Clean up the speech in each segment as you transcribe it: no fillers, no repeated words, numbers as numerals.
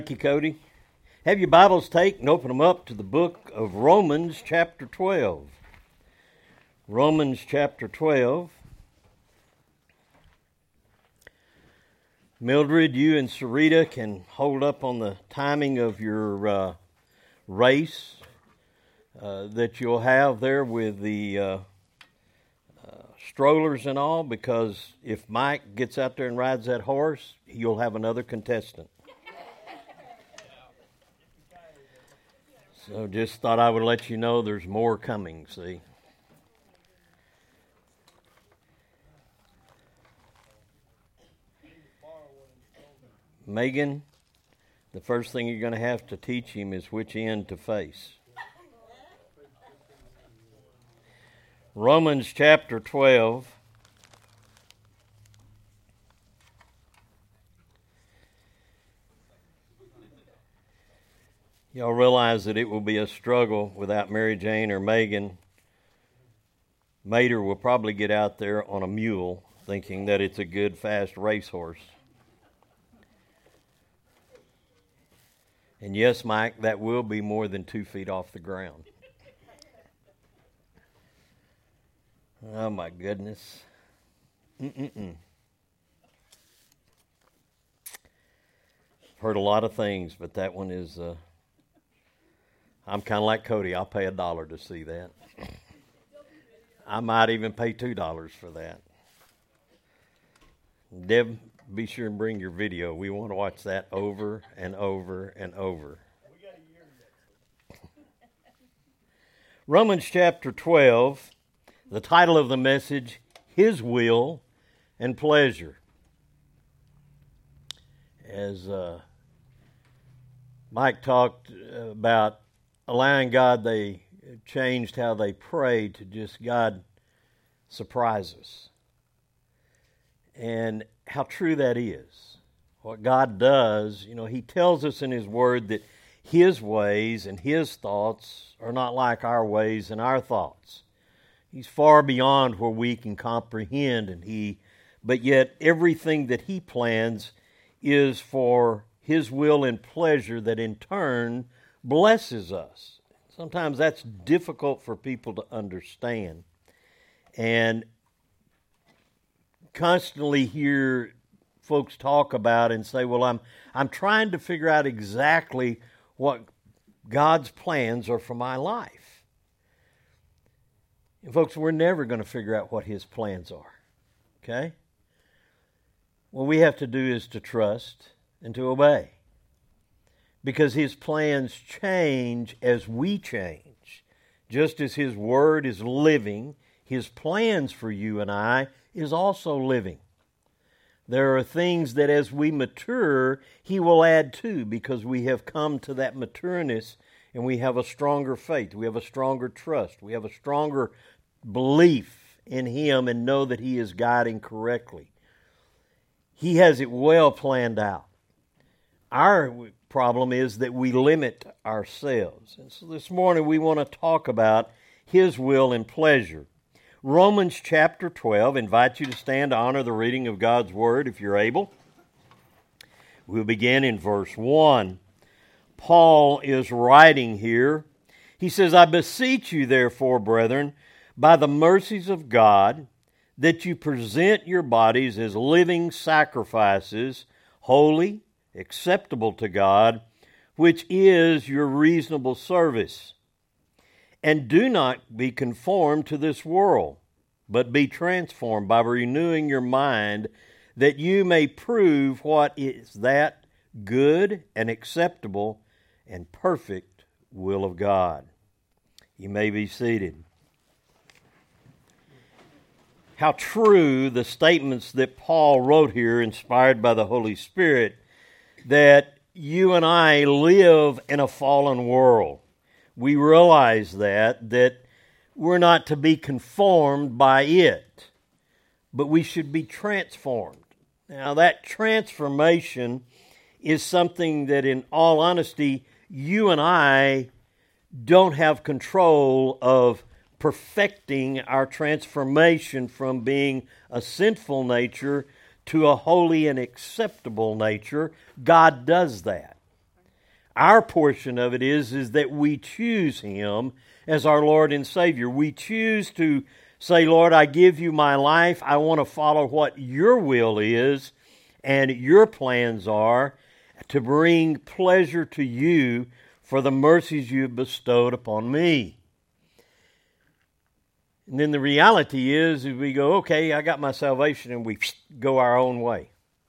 Thank you, Cody. Have your Bibles taken and open them up to the book of Romans chapter 12. Romans chapter 12. Mildred, you and Sarita can hold up on the timing of your race that you'll have there with the strollers and all, because if Mike gets out there and rides that horse, you'll have another contestant. So just thought I would let you know there's more coming, see. Megan, the first thing you're going to have to teach him is which end to face. Romans chapter 12. Y'all realize that it will be a struggle without Mary Jane or Megan. Mater will probably get out there on a mule thinking that it's a good, fast racehorse. And yes, Mike, that will be more than 2 feet off the ground. Oh, my goodness. Heard a lot of things, but that one is... I'm kind of like Cody. I'll pay $1 to see that. I might even pay $2 for that. Deb, be sure and bring your video. We want to watch that over and over and over. Romans chapter 12, the title of the message, His Will and Pleasure. As Mike talked about allowing God, they changed how they prayed to just God surprise us. And how true that is. What God does, He tells us in His Word that His ways and His thoughts are not like our ways and our thoughts. He's far beyond where we can comprehend, but yet everything that He plans is for His will and pleasure that in turn blesses us. Sometimes that's difficult for people to understand. And constantly hear folks talk about and say, well, I'm trying to figure out exactly what God's plans are for my life. And folks, we're never going to figure out what His plans are. Okay? What we have to do is to trust and to obey. Because His plans change as we change. Just as His Word is living, His plans for you and I is also living. There are things that as we mature, He will add to, because we have come to that matureness and we have a stronger faith, we have a stronger trust, we have a stronger belief in Him and know that He is guiding correctly. He has it well planned out. Our problem is that we limit ourselves. And so this morning we want to talk about His will and pleasure. Romans chapter 12, invite you to stand to honor the reading of God's Word if you're able. We'll begin in verse 1. Paul is writing here. He says, I beseech you therefore, brethren, by the mercies of God, that you present your bodies as living sacrifices, holy, acceptable to God, which is your reasonable service. And do not be conformed to this world, but be transformed by renewing your mind, that you may prove what is that good and acceptable and perfect will of God. You may be seated. How true the statements that Paul wrote here, inspired by the Holy Spirit, that you and I live in a fallen world. We realize that we're not to be conformed by it, but we should be transformed. Now, that transformation is something that, in all honesty, you and I don't have control of perfecting our transformation from being a sinful nature to a holy and acceptable nature. God does that. Our portion of it is that we choose Him as our Lord and Savior. We choose to say, Lord, I give you my life. I want to follow what your will is and your plans are to bring pleasure to you for the mercies you have bestowed upon me. And then the reality is we go, okay, I got my salvation, and we go our own way.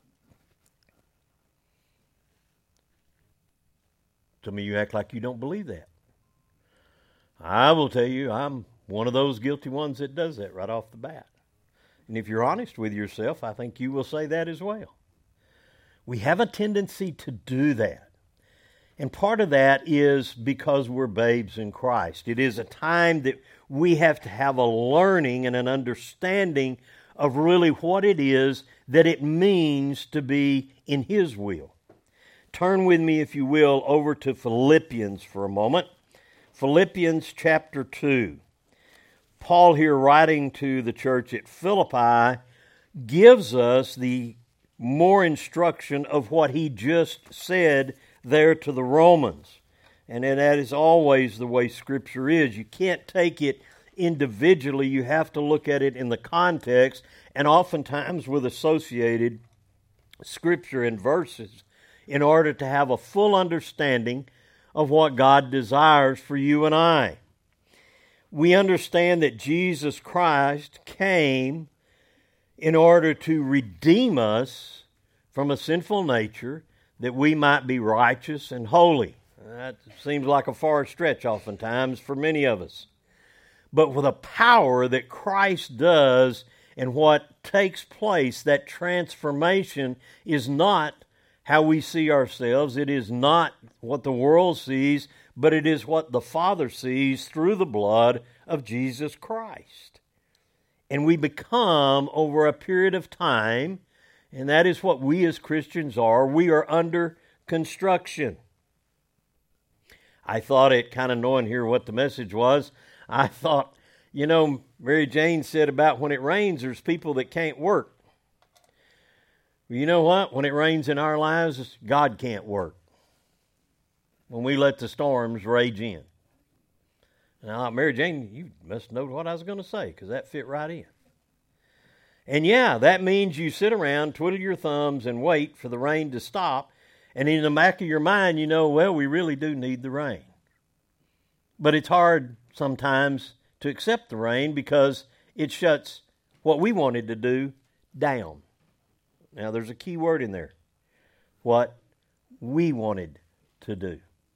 Some of you act like you don't believe that. I will tell you, I'm one of those guilty ones that does that right off the bat. And if you're honest with yourself, I think you will say that as well. We have a tendency to do that. And part of that is because we're babes in Christ. It is a time that we have to have a learning and an understanding of really what it is that it means to be in His will. Turn with me, if you will, over to Philippians for a moment. Philippians chapter 2. Paul here, writing to the church at Philippi, gives us the more instruction of what he just said there to the Romans. And that is always the way Scripture is. You can't take it individually. You have to look at it in the context, and oftentimes with associated Scripture and verses, in order to have a full understanding of what God desires for you and I. We understand that Jesus Christ came in order to redeem us from a sinful nature, that we might be righteous and holy. That seems like a far stretch oftentimes for many of us. But with the power that Christ does and what takes place, that transformation is not how we see ourselves. It is not what the world sees, but it is what the Father sees through the blood of Jesus Christ. And we become, over a period of time, and that is what we as Christians are, we are under construction. I thought it, kind of knowing here what the message was, I thought, Mary Jane said about when it rains, there's people that can't work. Well, you know what? When it rains in our lives, God can't work. When we let the storms rage in. Now, Mary Jane, you must know what I was going to say, because that fit right in. And yeah, that means you sit around, twiddle your thumbs, and wait for the rain to stop. And in the back of your mind, we really do need the rain. But it's hard sometimes to accept the rain because it shuts what we wanted to do down. Now, there's a key word in there. What we wanted to do.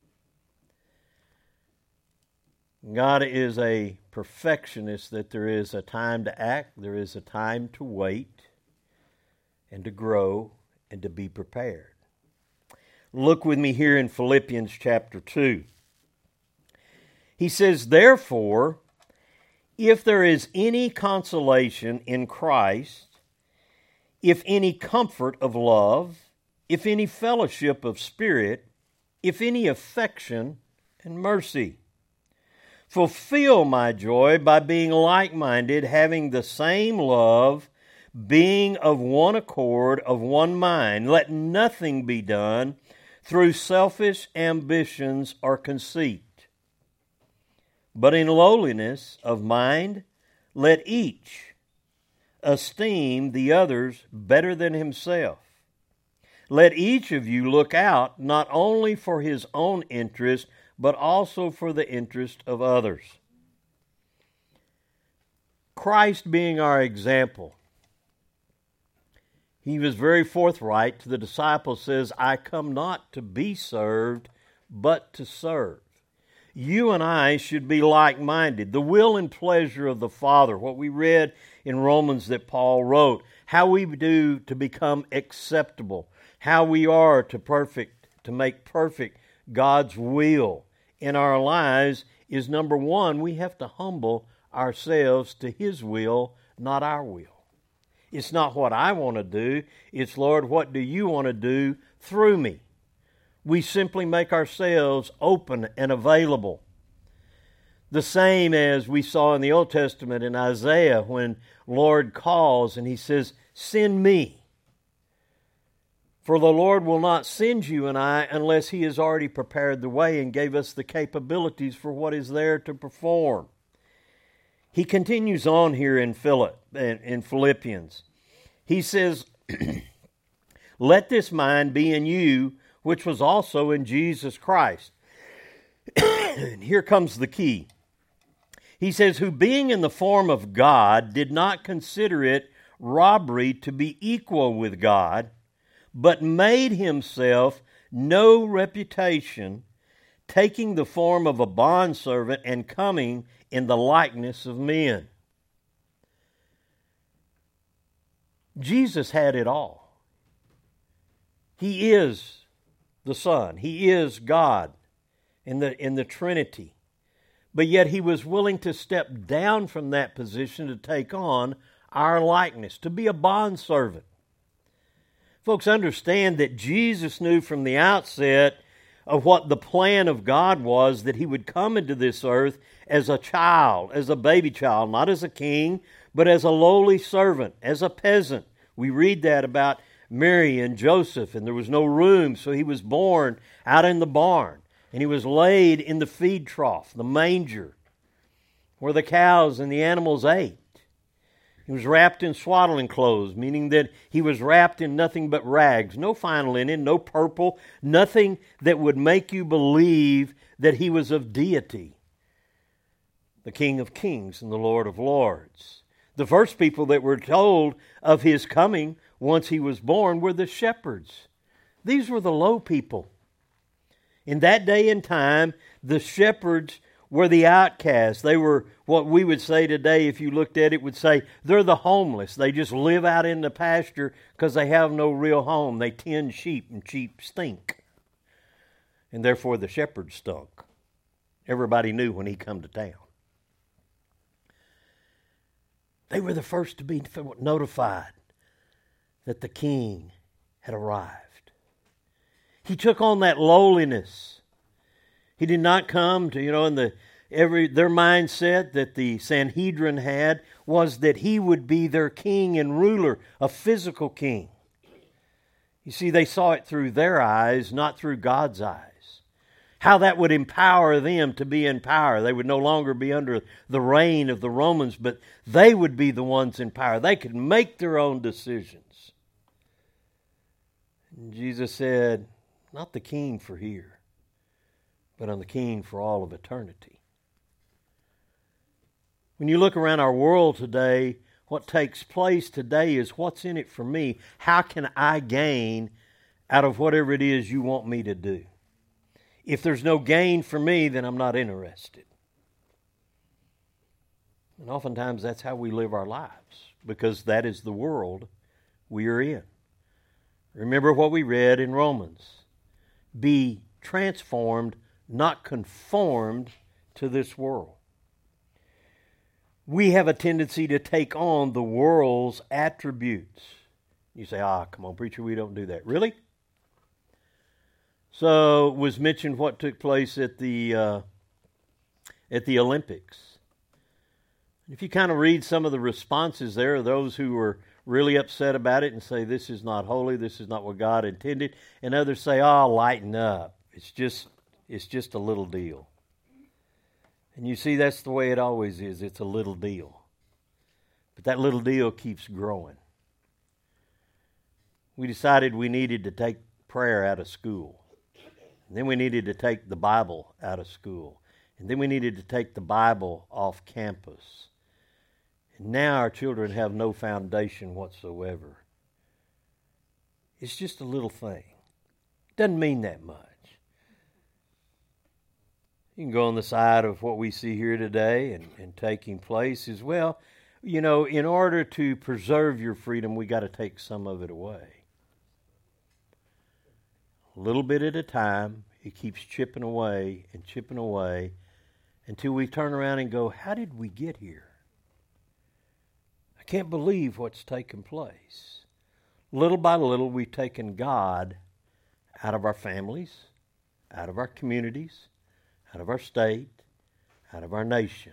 God is a perfectionist, that there is a time to act, there is a time to wait, and to grow, and to be prepared. Look with me here in Philippians chapter 2. He says, therefore, if there is any consolation in Christ, if any comfort of love, if any fellowship of spirit, if any affection and mercy, fulfill my joy by being like-minded, having the same love, being of one accord, of one mind. Let nothing be done through selfish ambitions or conceit, but in lowliness of mind, let each esteem the others better than himself. Let each of you look out not only for his own interest, but also for the interest of others. Christ being our example, he was very forthright to the disciples, says, I come not to be served, but to serve. You and I should be like-minded. The will and pleasure of the Father, what we read in Romans that Paul wrote, how we do to become acceptable, how we are to make perfect God's will in our lives is, number one, we have to humble ourselves to His will, not our will. It's not what I want to do. It's, Lord, what do you want to do through me? We simply make ourselves open and available. The same as we saw in the Old Testament in Isaiah when Lord calls and He says, send me. For the Lord will not send you and I unless He has already prepared the way and gave us the capabilities for what is there to perform. He continues on here in Philippians. He says, let this mind be in you, which was also in Jesus Christ. And here comes the key. He says, who being in the form of God did not consider it robbery to be equal with God, but made himself no reputation, taking the form of a bondservant and coming in the likeness of men. Jesus had it all. He is the Son. He is God in the Trinity. But yet He was willing to step down from that position to take on our likeness, to be a bondservant. Folks, understand that Jesus knew from the outset of what the plan of God was, that He would come into this earth as a child, as a baby child, not as a king, but as a lowly servant, as a peasant. We read that about Mary and Joseph, and there was no room, so He was born out in the barn, and He was laid in the feed trough, the manger, where the cows and the animals ate. He was wrapped in swaddling clothes, meaning that He was wrapped in nothing but rags, no fine linen, no purple, nothing that would make you believe that He was of deity, the King of Kings and the Lord of Lords. The first people that were told of His coming once He was born were the shepherds. These were the low people. In that day and time, the shepherds were the outcasts. They were what we would say today, if you looked at it, would say they're the homeless. They just live out in the pasture because they have no real home. They tend sheep, and sheep stink. And therefore the shepherd stunk. Everybody knew when He come to town. They were the first to be notified that the King had arrived. He took on that lowliness. He did not come to, in their mindset that the Sanhedrin had was that He would be their king and ruler, a physical king. You see, they saw it through their eyes, not through God's eyes. How that would empower them to be in power. They would no longer be under the reign of the Romans, but they would be the ones in power. They could make their own decisions. And Jesus said, not the king for here, but I'm the king for all of eternity. When you look around our world today, what takes place today is what's in it for me? How can I gain out of whatever it is you want me to do? If there's no gain for me, then I'm not interested. And oftentimes that's how we live our lives, because that is the world we are in. Remember what we read in Romans. Be transformed, not conformed to this world. We have a tendency to take on the world's attributes. You say, come on, preacher, we don't do that. Really? So it was mentioned what took place at the Olympics. If you kind of read some of the responses there, those who were really upset about it and say, this is not holy, this is not what God intended, and others say, lighten up. It's just a little deal. And you see, that's the way it always is. It's a little deal. But that little deal keeps growing. We decided we needed to take prayer out of school. And then we needed to take the Bible out of school. And then we needed to take the Bible off campus. And now our children have no foundation whatsoever. It's just a little thing. Doesn't mean that much. You can go on the side of what we see here today and taking place as well. In order to preserve your freedom, we got to take some of it away. A little bit at a time, it keeps chipping away until we turn around and go, how did we get here? I can't believe what's taken place. Little by little, we've taken God out of our families, out of our communities, out of our state, out of our nation.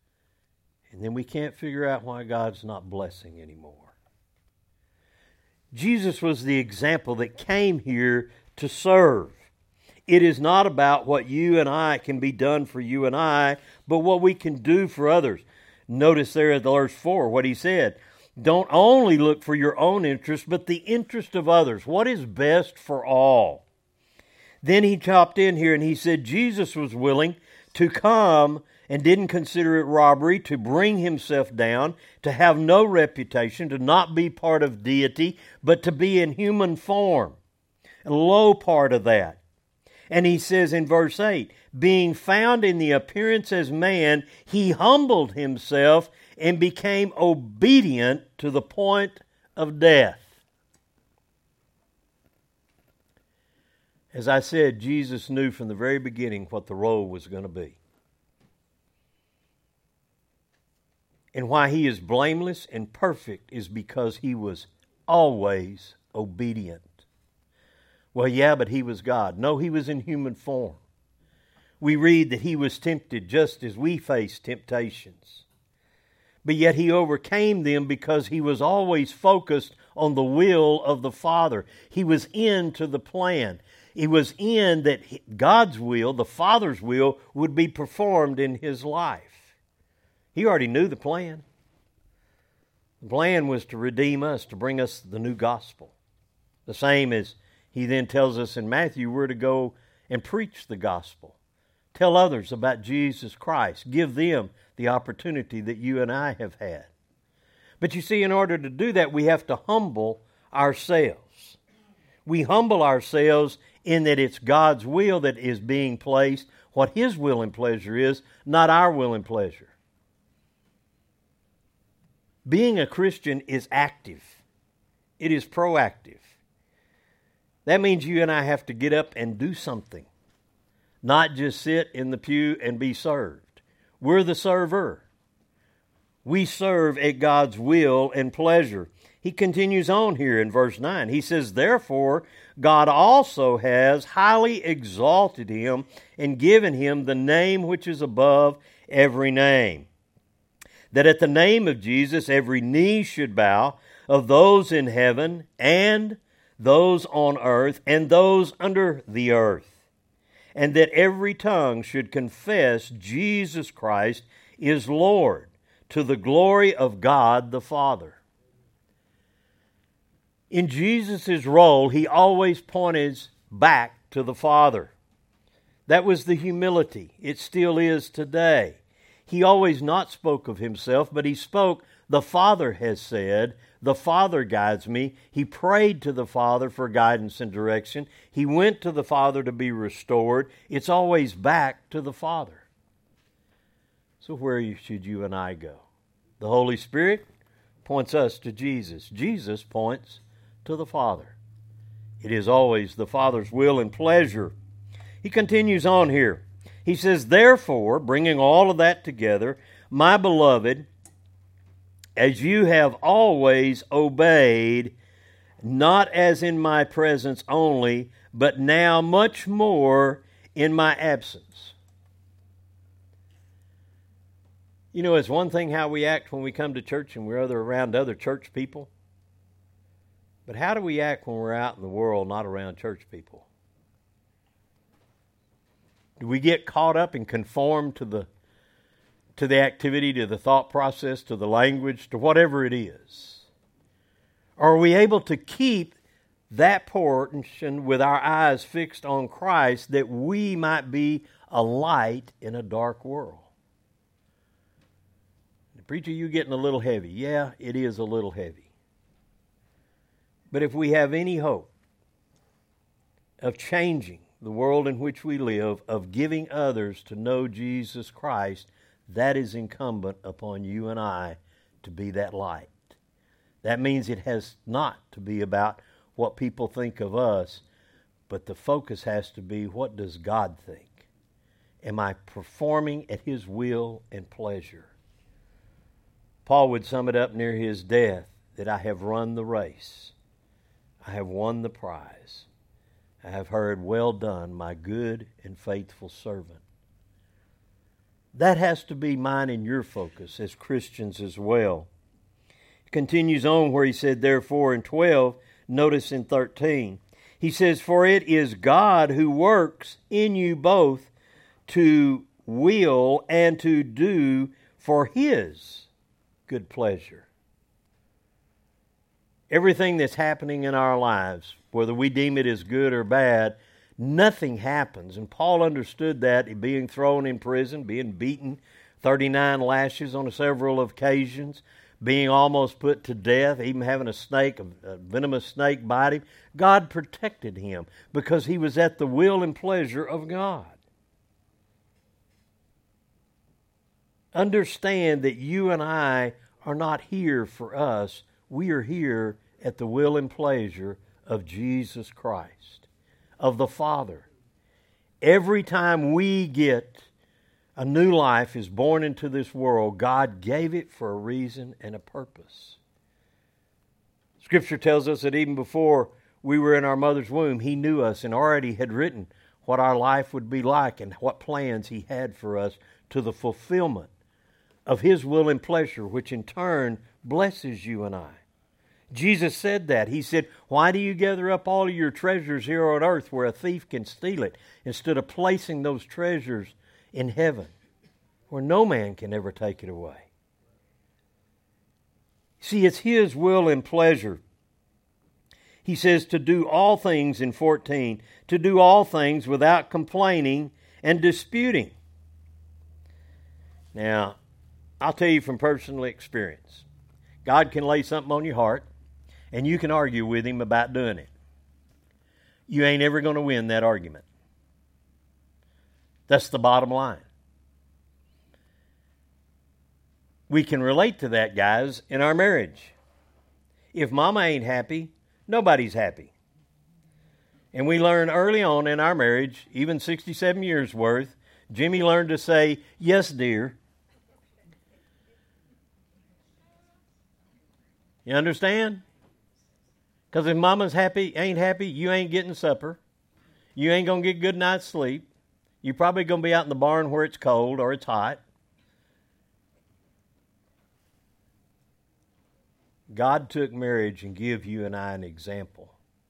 And then we can't figure out why God's not blessing anymore. Jesus was the example that came here to serve. It is not about what you and I can be done for you and I, but what we can do for others. Notice there at verse 4 what he said. Don't only look for your own interest, but the interest of others. What is best for all? Then he chopped in here and he said Jesus was willing to come and didn't consider it robbery to bring himself down, to have no reputation, to not be part of deity, but to be in human form. A low part of that. And he says in verse 8, being found in the appearance as man, he humbled himself and became obedient to the point of death. As I said, Jesus knew from the very beginning what the role was going to be. And why he is blameless and perfect is because he was always obedient. Well, yeah, but he was God. No, he was in human form. We read that he was tempted just as we face temptations. But yet he overcame them because he was always focused on the will of the Father. He was into the plan. He was in that God's will, the Father's will, would be performed in his life. He already knew the plan. The plan was to redeem us, to bring us the new gospel. The same as he then tells us in Matthew, we're to go and preach the gospel. Tell others about Jesus Christ. Give them the opportunity that you and I have had. But you see, in order to do that, we have to humble ourselves. We humble ourselves in that it's God's will that is being placed, what His will and pleasure is, not our will and pleasure. Being a Christian is active. It is proactive. That means you and I have to get up and do something, not just sit in the pew and be served. We're the server. We serve at God's will and pleasure. He continues on here in verse 9. He says, therefore, God also has highly exalted him and given him the name which is above every name, that at the name of Jesus every knee should bow, of those in heaven and those on earth and those under the earth, and that every tongue should confess Jesus Christ is Lord, to the glory of God the Father. In Jesus' role, he always pointed back to the Father. That was the humility. It still is today. He always not spoke of himself, but he spoke, the Father has said, the Father guides me. He prayed to the Father for guidance and direction. He went to the Father to be restored. It's always back to the Father. So where should you and I go? The Holy Spirit points us to Jesus. Jesus points to the Father. It is always the Father's will and pleasure. He continues on here. He says, therefore, bringing all of that together, my beloved, as you have always obeyed, not as in my presence only, but now much more in my absence. You know, it's one thing how we act when we come to church and we're around other church people. But how do we act when we're out in the world, not around church people? Do we get caught up and conform to the activity, to the thought process, to the language, to whatever it is? Or are we able to keep that portion with our eyes fixed on Christ that we might be a light in a dark world? Preacher, you getting a little heavy. Yeah, it is a little heavy. But if we have any hope of changing the world in which we live, of giving others to know Jesus Christ, that is incumbent upon you and I to be that light. That means it has not to be about what people think of us, but the focus has to be, what does God think? Am I performing at His will and pleasure? Paul would sum it up near his death, that I have run the race. I have won the prize. I have heard, well done, my good and faithful servant. That has to be mine and your focus as Christians as well. He continues on where he said, therefore in 12, Notice in 13, he says, "For it is God who works in you both to will and to do for His good pleasure." Everything that's happening in our lives, whether we deem it as good or bad, nothing happens. And Paul understood that, being thrown in prison, being beaten 39 lashes on several occasions, being almost put to death, even having a venomous snake bite him. God protected him because he was at the will and pleasure of God. Understand that you and I are not here for us. We are here at the will and pleasure of Jesus Christ, of the Father. Every time we get a new life is born into this world, God gave it for a reason and a purpose. Scripture tells us that even before we were in our mother's womb, He knew us and already had written what our life would be like and what plans He had for us to the fulfillment of His will and pleasure, which in turn blesses you and I. Jesus said that. He said, "Why do you gather up all of your treasures here on earth where a thief can steal it, instead of placing those treasures in heaven, where no man can ever take it away?" See, it's His will and pleasure. He says to do all things in 14, to do all things without complaining and disputing. Now, I'll tell you from personal experience, God can lay something on your heart, and you can argue with Him about doing it. You ain't ever going to win that argument. That's the bottom line. We can relate to that, guys, in our marriage. If Mama ain't happy, nobody's happy. And we learn early on in our marriage, even 67 years worth, Jimmy learned to say, "Yes, dear." You understand? Because if Mama's ain't happy, you ain't getting supper. You ain't going to get a good night's sleep. You're probably going to be out in the barn where it's cold or it's hot. God took marriage and gave you and I an example.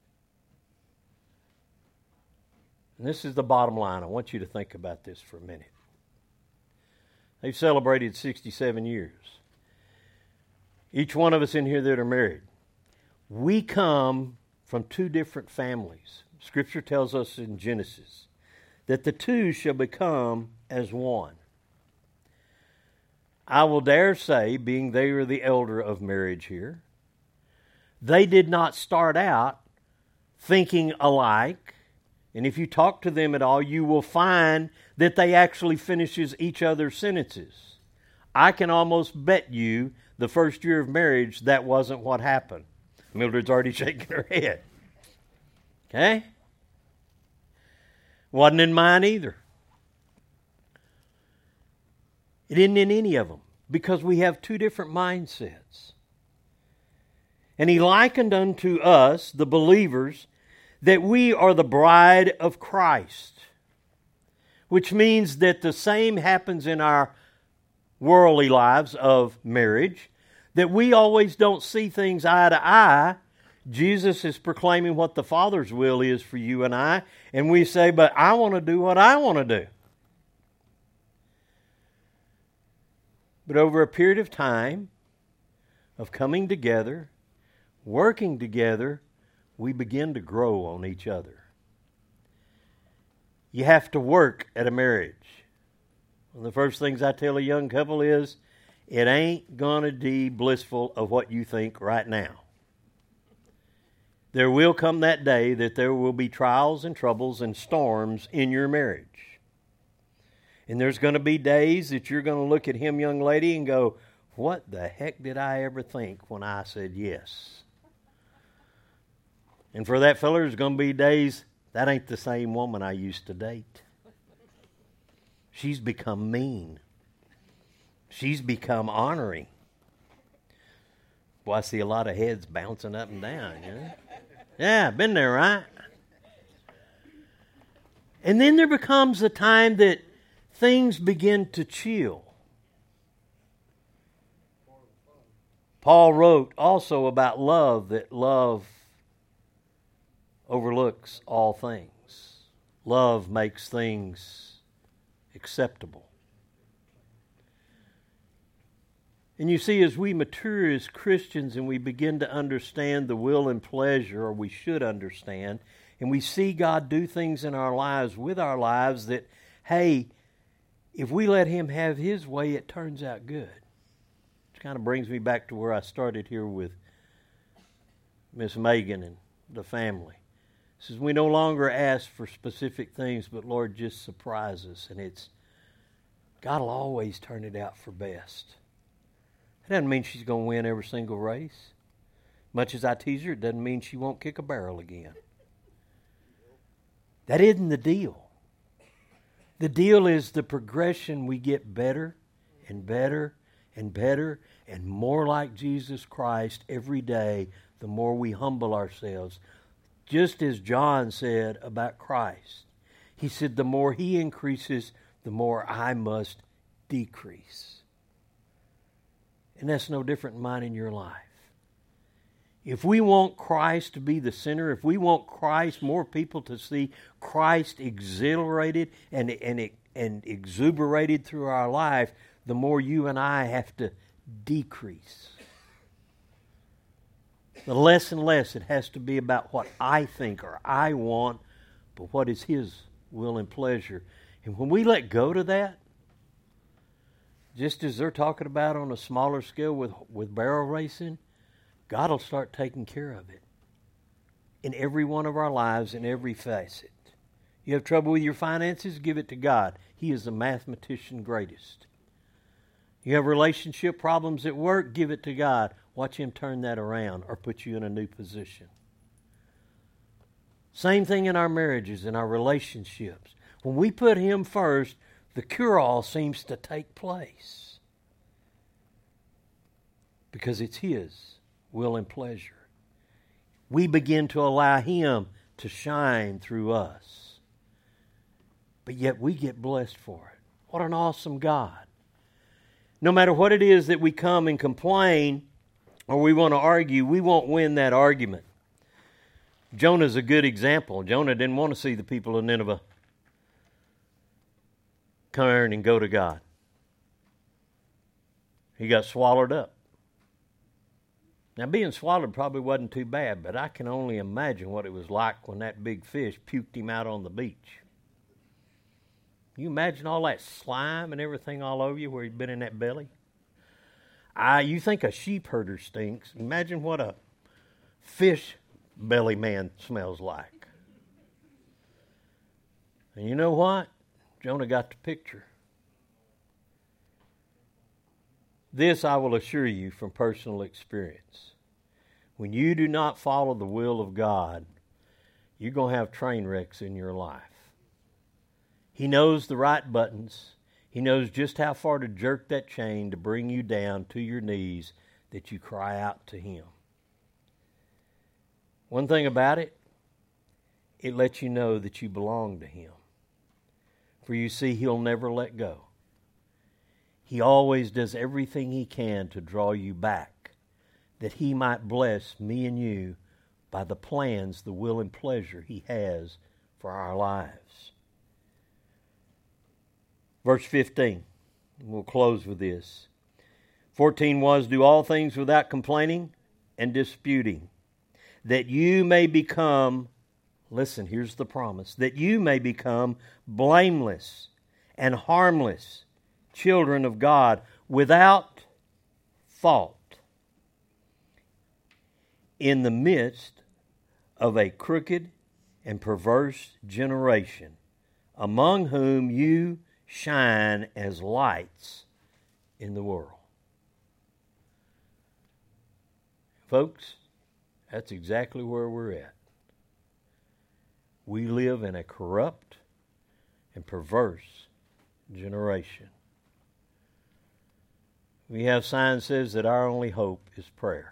And this is the bottom line. I want you to think about this for a minute. They've celebrated 67 years. Each one of us in here that are married, we come from two different families. Scripture tells us in Genesis that the two shall become as one. I will dare say, being they are the elder of marriage here, they did not start out thinking alike. And if you talk to them at all, you will find that they actually finishes each other's sentences. I can almost bet you the first year of marriage that wasn't what happened. Mildred's already shaking her head. Okay? Wasn't in mine either. It isn't in any of them, because we have two different mindsets. And He likened unto us, the believers, that we are the bride of Christ, which means that the same happens in our worldly lives of marriage, that we always don't see things eye to eye. Jesus is proclaiming what the Father's will is for you and I, and we say, "But I want to do what I want to do." But over a period of time of coming together, working together, we begin to grow on each other. You have to work at a marriage. One of the first things I tell a young couple is, it ain't going to be blissful of what you think right now. There will come that day that there will be trials and troubles and storms in your marriage. And there's going to be days that you're going to look at him, young lady, and go, "What the heck did I ever think when I said yes?" And for that fella, there's going to be days, "That ain't the same woman I used to date. She's become mean. She's become honoring." Boy, I see a lot of heads bouncing up and down. You know? Yeah, been there, right? And then there becomes a time that things begin to chill. Paul wrote also about love, that love overlooks all things. Love makes things acceptable. And you see, as we mature as Christians and we begin to understand the will and pleasure, or we should understand, and we see God do things in our lives with our lives that, hey, if we let Him have His way, it turns out good. Which kind of brings me back to where I started here with Miss Megan and the family. It says we no longer ask for specific things, but Lord, just surprise us. And it's, God will always turn it out for best. That doesn't mean she's going to win every single race. Much as I tease her, it doesn't mean she won't kick a barrel again. That isn't the deal. The deal is the progression. We get better and better and better and more like Jesus Christ every day, the more we humble ourselves. Just as John said about Christ. He said, the more He increases, the more I must decrease. And that's no different in mine in your life. If we want Christ to be the center, if we want Christ, more people to see Christ exhilarated and exuberated through our life, the more you and I have to decrease. The less and less it has to be about what I think or I want, but what is His will and pleasure. And when we let go to that, just as they're talking about on a smaller scale with barrel racing, God will start taking care of it in every one of our lives, in every facet. You have trouble with your finances? Give it to God. He is the mathematician greatest. You have relationship problems at work? Give it to God. Watch Him turn that around or put you in a new position. Same thing in our marriages, in our relationships. When we put Him first, the cure-all seems to take place because it's His will and pleasure. We begin to allow Him to shine through us. But yet we get blessed for it. What an awesome God. No matter what it is that we come and complain or we want to argue, we won't win that argument. Jonah's a good example. Jonah didn't want to see the people of Nineveh turn and go to God. He got swallowed up. Now, being swallowed probably wasn't too bad, but I can only imagine what it was like when that big fish puked him out on the beach. Can you imagine all that slime and everything all over you where he'd been in that belly? You think a sheep herder stinks. Imagine what a fish belly man smells like. And you know what? Jonah got the picture. This I will assure you from personal experience. When you do not follow the will of God, you're going to have train wrecks in your life. He knows the right buttons. He knows just how far to jerk that chain to bring you down to your knees that you cry out to Him. One thing about it, it lets you know that you belong to Him. For you see, He'll never let go. He always does everything He can to draw you back, that He might bless me and you by the plans, the will and pleasure He has for our lives. Verse 15, we'll close with this. 14 was, do all things without complaining and disputing, that you may become, listen, here's the promise, that you may become blameless and harmless children of God without fault in the midst of a crooked and perverse generation, among whom you shine as lights in the world. Folks, that's exactly where we're at. We live in a corrupt and perverse generation. We have sign says that our only hope is prayer.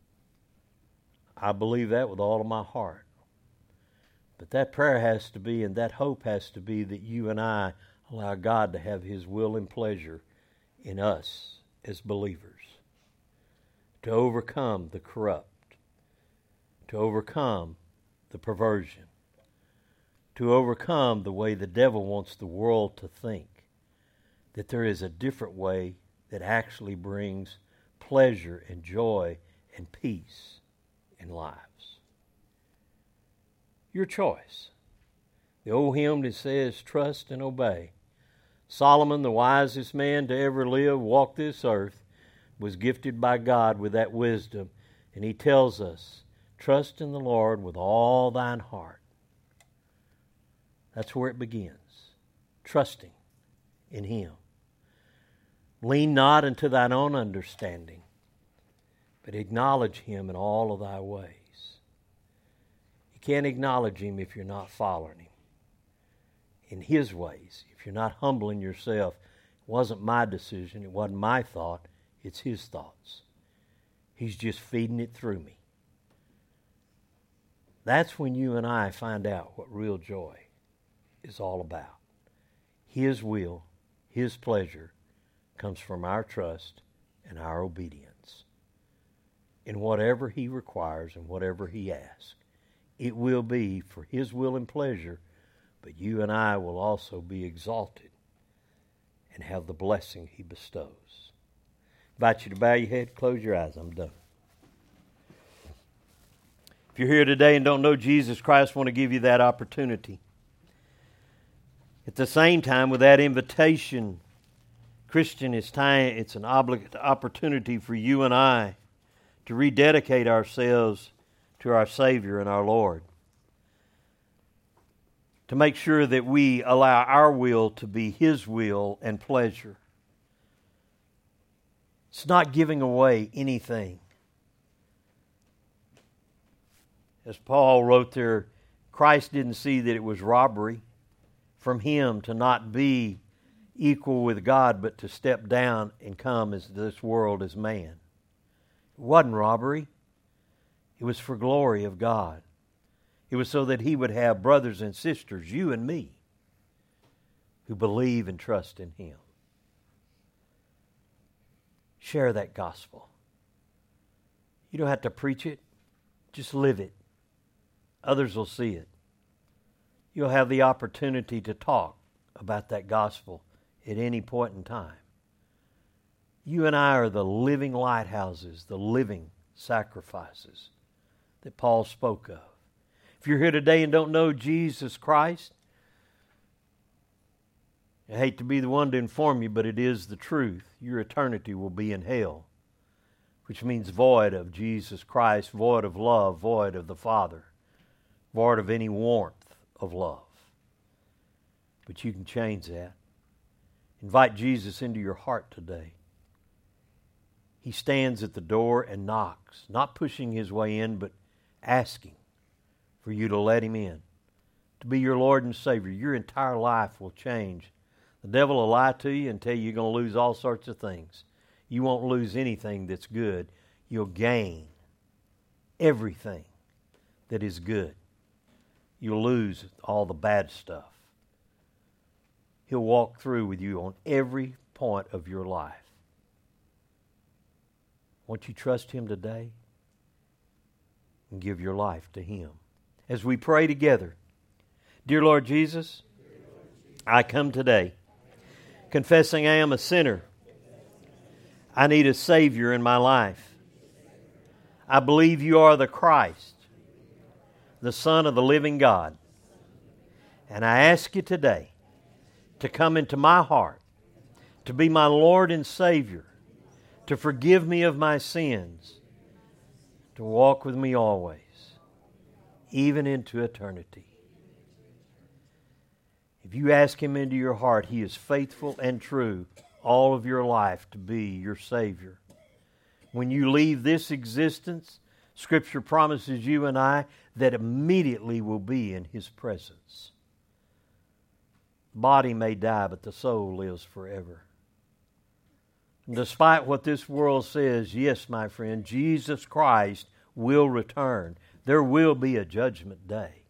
I believe that with all of my heart. But that prayer has to be, and that hope has to be, that you and I allow God to have His will and pleasure in us as believers. To overcome the corrupt. To overcome the perversion, to overcome the way the devil wants the world to think, that there is a different way that actually brings pleasure and joy and peace in lives. Your choice. The old hymn that says, trust and obey. Solomon, the wisest man to ever live, walk this earth, was gifted by God with that wisdom. And he tells us, trust in the Lord with all thine heart. That's where it begins. Trusting in Him. Lean not unto thine own understanding, but acknowledge Him in all of thy ways. You can't acknowledge Him if you're not following Him in His ways. If you're not humbling yourself, it wasn't my decision, it wasn't my thought, it's His thoughts. He's just feeding it through me. That's when you and I find out what real joy is all about. His will, His pleasure comes from our trust and our obedience. In whatever He requires and whatever He asks, it will be for His will and pleasure, but you and I will also be exalted and have the blessing He bestows. I invite you to bow your head, close your eyes. I'm done. If you're here today and don't know Jesus Christ, I want to give you that opportunity. At the same time, with that invitation, Christian, it's an opportunity for you and I to rededicate ourselves to our Savior and our Lord. To make sure that we allow our will to be His will and pleasure. It's not giving away anything. As Paul wrote there, Christ didn't see that it was robbery from Him to not be equal with God, but to step down and come as this world as man. It wasn't robbery. It was for glory of God. It was so that He would have brothers and sisters, you and me, who believe and trust in Him. Share that gospel. You don't have to preach it. Just live it. Others will see it. You'll have the opportunity to talk about that gospel at any point in time. You and I are the living lighthouses, the living sacrifices that Paul spoke of. If you're here today and don't know Jesus Christ, I hate to be the one to inform you, but it is the truth. Your eternity will be in hell, which means void of Jesus Christ, void of love, void of the Father, void of any warmth of love. But you can change that. Invite Jesus into your heart today. He stands at the door and knocks, not pushing His way in, but asking for you to let Him in, to be your Lord and Savior. Your entire life will change. The devil will lie to you and tell you you're going to lose all sorts of things. You won't lose anything that's good. You'll gain everything that is good. You'll lose all the bad stuff. He'll walk through with you on every point of your life. Won't you trust Him today and give your life to Him? As we pray together, dear Lord Jesus, I come today confessing I am a sinner. I need a Savior in my life. I believe You are the Christ, the Son of the living God. And I ask You today to come into my heart, to be my Lord and Savior, to forgive me of my sins, to walk with me always, even into eternity. If you ask Him into your heart, He is faithful and true all of your life to be your Savior. When you leave this existence, Scripture promises you and I that immediately we'll be in His presence. The body may die, but the soul lives forever. And despite what this world says, yes, my friend, Jesus Christ will return. There will be a judgment day.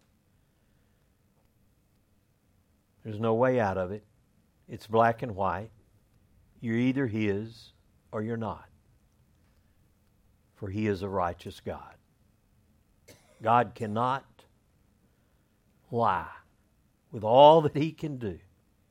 There's no way out of it. It's black and white. You're either His or you're not. For He is a righteous God. God cannot lie. With all that He can do,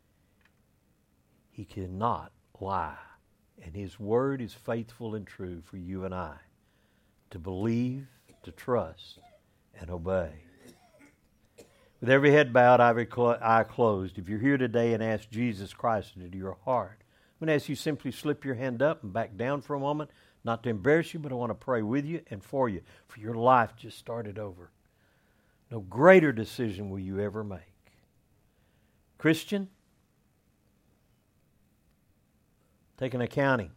He cannot lie. And His Word is faithful and true for you and I to believe, to trust, and obey. With every head bowed, eye closed, if you're here today and ask Jesus Christ into your heart, I'm going to ask you simply slip your hand up and back down for a moment, not to embarrass you, but I want to pray with you and for you, for your life just started over. No greater decision will you ever make. Christian, take an accounting.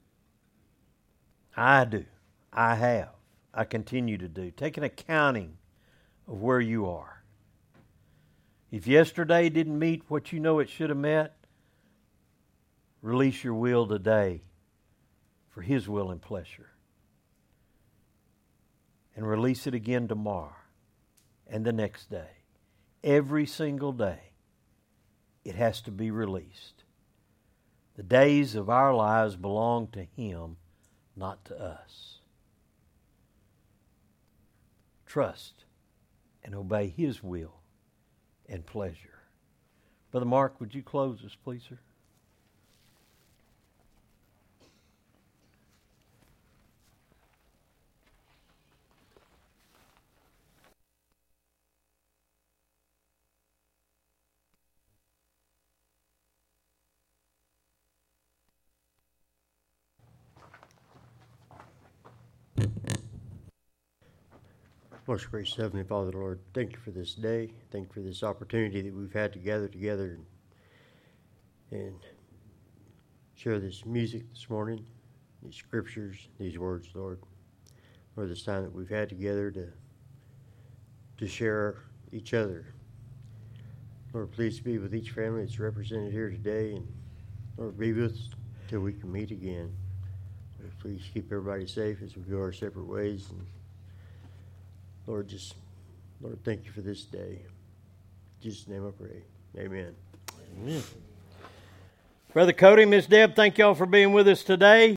I do. I have. I continue to do. Take an accounting of where you are. If yesterday didn't meet what you know it should have met, release your will today for His will and pleasure. And release it again tomorrow and the next day. Every single day, it has to be released. The days of our lives belong to Him, not to us. Trust and obey His will and pleasure. Brother Mark, would you close us, please, sir? Most gracious Heavenly Father, Lord, thank you for this day. Thank you for this opportunity that we've had to gather together and share this music this morning, these scriptures, these words, Lord. Lord, this time that we've had together to share each other. Lord, please be with each family that's represented here today, and Lord, be with us till we can meet again. Lord, please keep everybody safe as we go our separate ways. And Lord, thank you for this day. In Jesus' name I pray. Amen. Amen. Brother Cody, Miss Deb, thank y'all for being with us today.